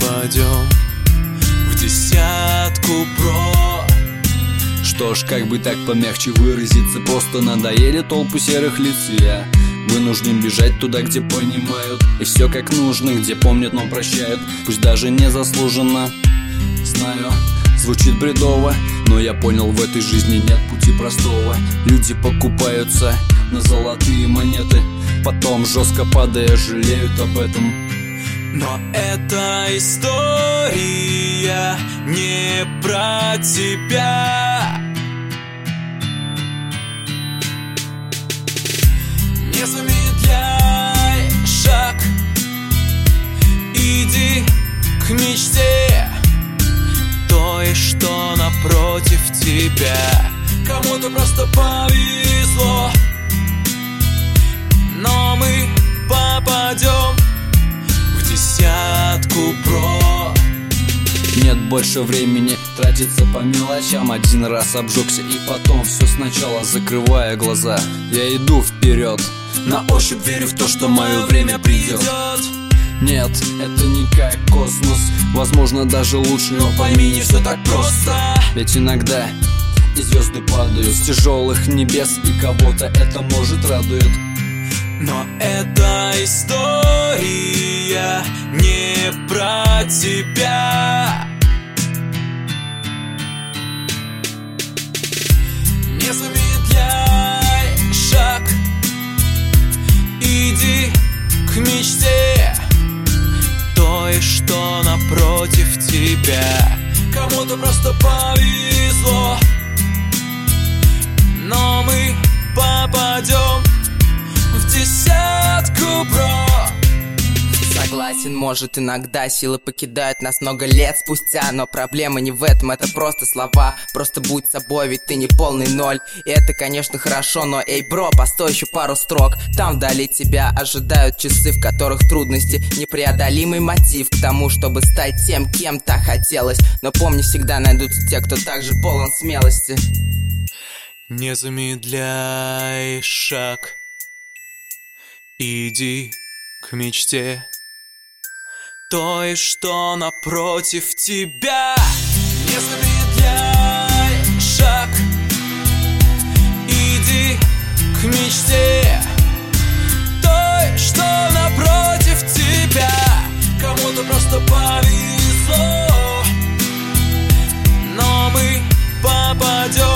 попадем в десятку про. Что ж, как бы так помягче выразиться, просто надоели толпы серых лиц, и я вынужден бежать туда, где понимают, и все как нужно, где помнят, но прощают, пусть даже незаслуженно. Знаю, звучит бредово, но я понял, в этой жизни нет пути простого. Люди покупаются на золотые монеты, потом жестко падая жалеют об этом. Но эта история не про тебя. Не замедляй шаг, иди к мечте той, что напротив тебя. Кому-то просто повезло, но мы попадем в десятку про. Нет больше времени тратиться по мелочам. Один раз обжегся и потом все сначала, закрывая глаза. Я иду вперед, на ощупь верю в то, что мое время придет. Нет, это не как космос, возможно даже лучше, но пойми, не все так просто. Ведь иногда и звезды падают с тяжелых небес, и кого-то это может радует. Но эта история не про тебя. Не замедляй шаг, иди к мечте той, что напротив тебя. Кому-то просто повезло, но мы попадем в десятку про. Согласен, может иногда силы покидают нас много лет спустя, но проблема не в этом, это просто слова. Просто будь собой, ведь ты не полный ноль. И это, конечно, хорошо, но эй, бро, постой еще пару строк. Там вдали тебя ожидают часы, в которых трудности непреодолимый мотив к тому, чтобы стать тем, кем так хотелось. Но помни, всегда найдутся те, кто также полон смелости. Не замедляй шаг, иди к мечте той, что напротив тебя. Не замедляй шаг, иди к мечте той, что напротив тебя. Кому-то просто повезло, но мы попадем